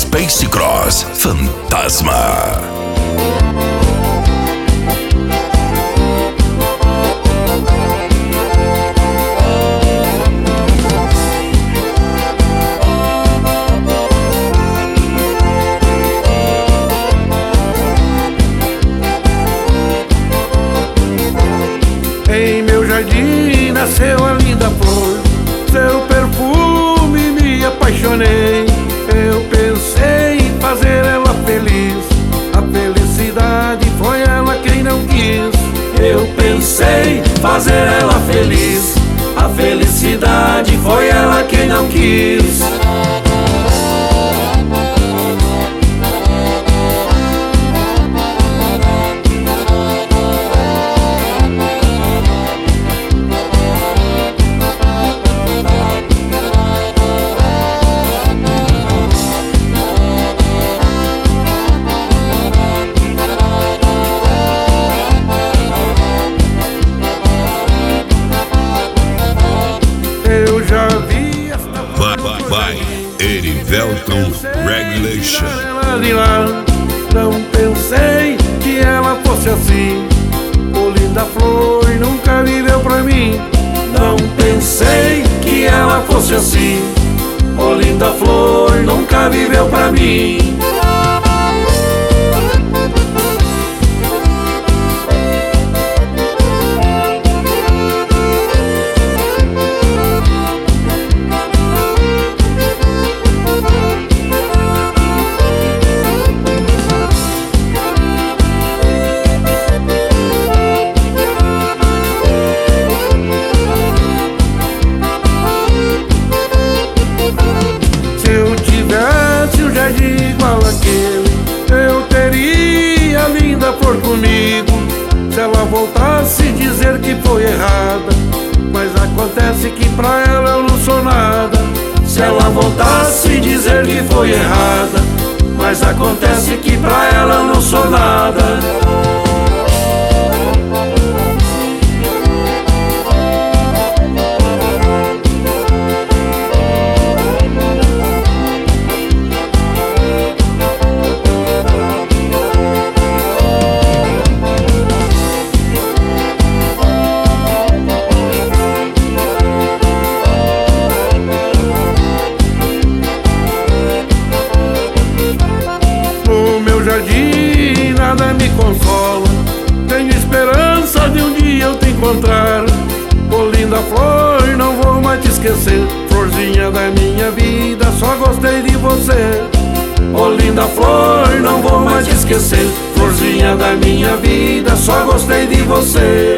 Space Cross Fantasma. Em meu jardim nasceu a linda flor, seu perfume me apaixonei. Eu pensei em fazer ela feliz, a felicidade foi ela quem não quis. Eu pensei em fazer ela feliz, a felicidade foi ela quem não quis. Vai, Erivelton Regulation. Não pensei que ela fosse assim, oh linda flor nunca viveu pra mim. Não pensei que ela fosse assim, oh linda flor nunca viveu pra mim. Igual aquele, eu teria a linda flor comigo. Se ela voltasse dizer que foi errada, mas acontece que pra ela eu não sou nada. Se ela voltasse dizer que foi errada, mas acontece que pra ela eu não sou nada. Jardim nada me consola, tenho esperança de um dia eu te encontrar. Oh linda flor, não vou mais te esquecer, florzinha da minha vida, só gostei de você. Oh linda flor, não vou mais te esquecer, florzinha da minha vida, só gostei de você.